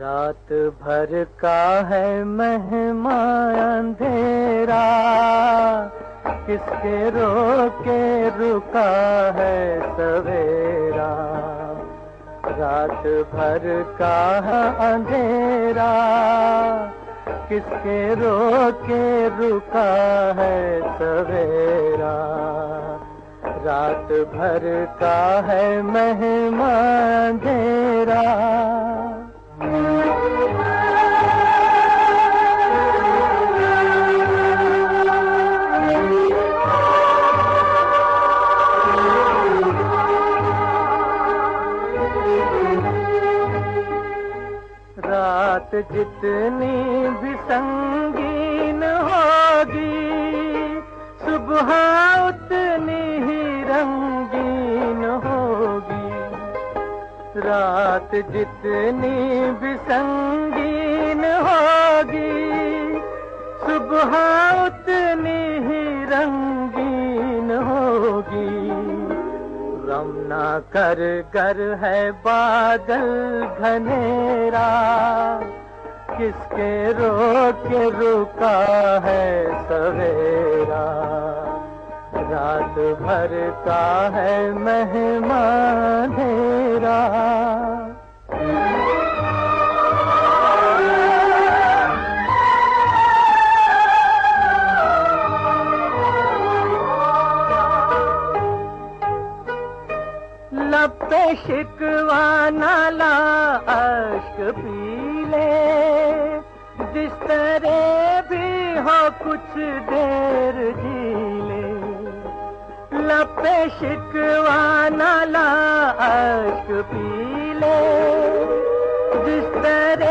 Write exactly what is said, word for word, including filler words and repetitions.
रात भर का है महिमा अंधेरा, किसके रोके रुका है सवेरा। रात भर का है अंधेरा, किसके रोके रुका है सवेरा। रात भर का है महिमा अंधेरा। रात जितनी भी संगीन होगी, सुबह उतनी ही रंगीन होगी। रात जितनी भी संगीन होगी, सुबह उतनी ही रंगीन होगी। गम ना कर कर है बादल घनेरा, किसके रोके रुका है सवेरा। रात भर का है महिमा अंधेरा। लब पे शिकवा नाला अश्क पी ले, जिस तरह भी हो कुछ देर जी ले। लब पे शिकवा नाला अश्क पी ले, जिस तरह